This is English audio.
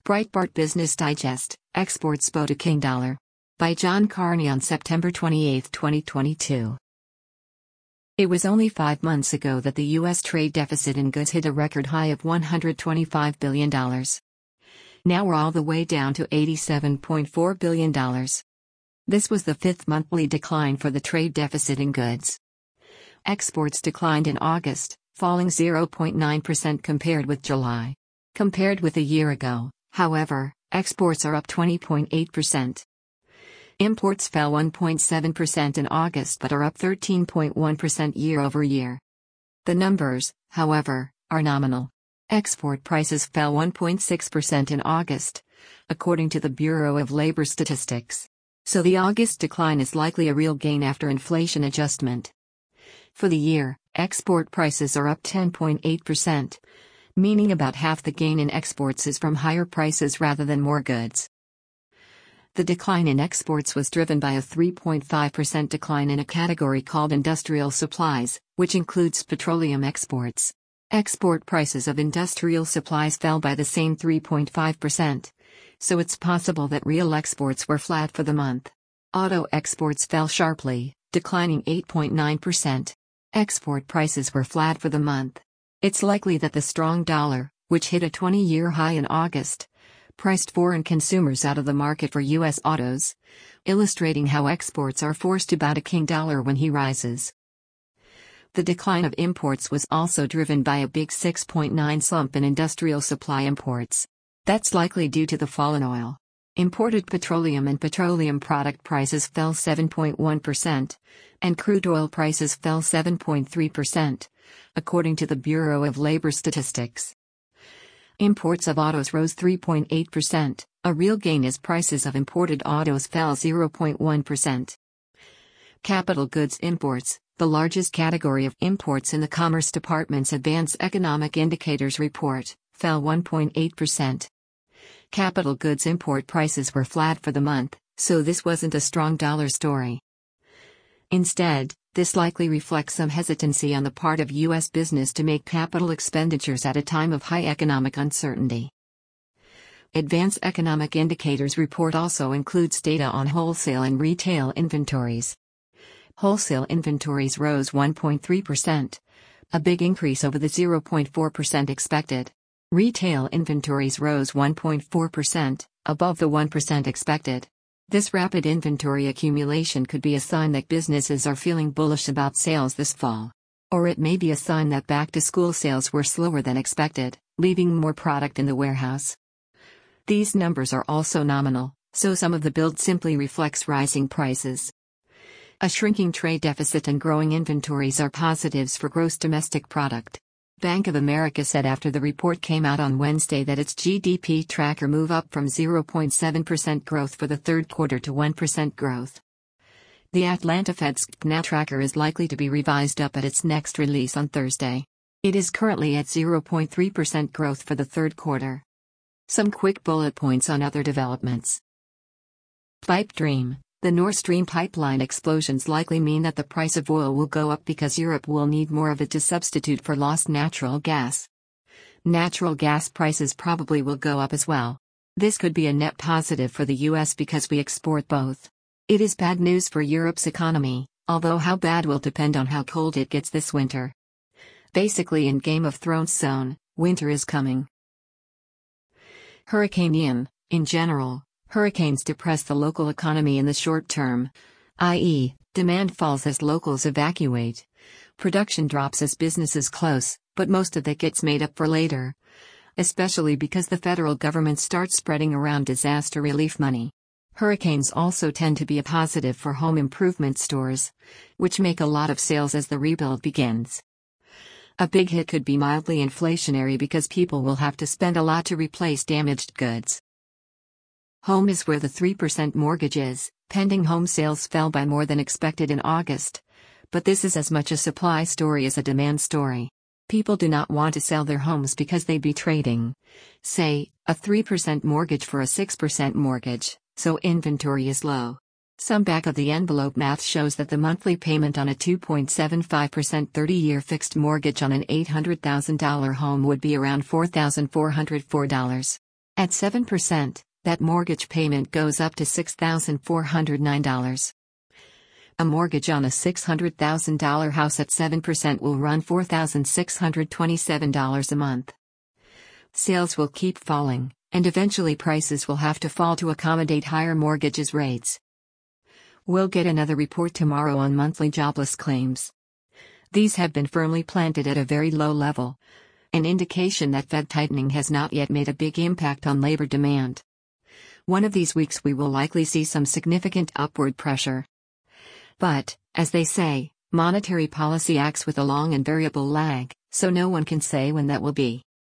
Breitbart Business Digest, Exports Bow to King Dollar. By John Carney on September 28, 2022. It was only 5 months ago that the U.S. trade deficit in goods hit a record high of $125 billion. Now we're all the way down to $87.4 billion. This was the fifth monthly decline for the trade deficit in goods. Exports declined in August, falling 0.9% compared with July. Compared with a year ago, however, exports are up 20.8%. Imports fell 1.7% in August but are up 13.1% year-over-year. The numbers, however, are nominal. Export prices fell 1.6% in August, according to the Bureau of Labor Statistics. So the August decline is likely a real gain after inflation adjustment. For the year, export prices are up 10.8%, meaning about half the gain in exports is from higher prices rather than more goods. The decline in exports was driven by a 3.5% decline in a category called industrial supplies, which includes petroleum exports. Export prices of industrial supplies fell by the same 3.5%, so it's possible that real exports were flat for the month. Auto exports fell sharply, declining 8.9%. Export prices were flat for the month. It's likely that the strong dollar, which hit a 20-year high in August, priced foreign consumers out of the market for U.S. autos, illustrating how exports are forced to bow to King Dollar when he rises. The decline of imports was also driven by a big 6.9% slump in industrial supply imports. That's likely due to the fall in oil. Imported petroleum and petroleum product prices fell 7.1%, and crude oil prices fell 7.3%, according to the Bureau of Labor Statistics. Imports of autos rose 3.8%, a real gain as prices of imported autos fell 0.1%. Capital goods imports, the largest category of imports in the Commerce Department's Advanced Economic Indicators report, fell 1.8%. Capital goods import prices were flat for the month, so this wasn't a strong dollar story. Instead, this likely reflects some hesitancy on the part of U.S. business to make capital expenditures at a time of high economic uncertainty. Advanced Economic Indicators report also includes data on wholesale and retail inventories. Wholesale inventories rose 1.3%, a big increase over the 0.4% expected. Retail inventories rose 1.4%, above the 1% expected. This rapid inventory accumulation could be a sign that businesses are feeling bullish about sales this fall. Or it may be a sign that back-to-school sales were slower than expected, leaving more product in the warehouse. These numbers are also nominal, so some of the build simply reflects rising prices. A shrinking trade deficit and growing inventories are positives for gross domestic product. Bank of America said after the report came out on Wednesday that its GDP tracker moved up from 0.7% growth for the third quarter to 1% growth. The Atlanta Fed's GNA tracker is likely to be revised up at its next release on Thursday. It is currently at 0.3% growth for the third quarter. Some quick bullet points on other developments. Pipe dream. The Nord Stream pipeline explosions likely mean that the price of oil will go up because Europe will need more of it to substitute for lost natural gas. Natural gas prices probably will go up as well. This could be a net positive for the US because we export both. It is bad news for Europe's economy, although how bad will depend on how cold it gets this winter. Basically in Game of Thrones zone, winter is coming. Hurricane Ian. In general, hurricanes depress the local economy in the short term, i.e., demand falls as locals evacuate. Production drops as businesses close, but most of that gets made up for later. Especially because the federal government starts spreading around disaster relief money. Hurricanes also tend to be a positive for home improvement stores, which make a lot of sales as the rebuild begins. A big hit could be mildly inflationary because people will have to spend a lot to replace damaged goods. Home is where the 3% mortgage is. Pending home sales fell by more than expected in August. But this is as much a supply story as a demand story. People do not want to sell their homes because they'd be trading, say, a 3% mortgage for a 6% mortgage, so inventory is low. Some back-of-the-envelope math shows that the monthly payment on a 2.75% 30-year fixed mortgage on an $800,000 home would be around $4,404. At 7%, that mortgage payment goes up to $6,409. A mortgage on a $600,000 house at 7% will run $4,627 a month. Sales will keep falling, and eventually prices will have to fall to accommodate higher mortgages rates. We'll get another report tomorrow on monthly jobless claims. These have been firmly planted at a very low level, an indication that Fed tightening has not yet made a big impact on labor demand. One of these weeks we will likely see some significant upward pressure. But, as they say, monetary policy acts with a long and variable lag, so no one can say when that will be.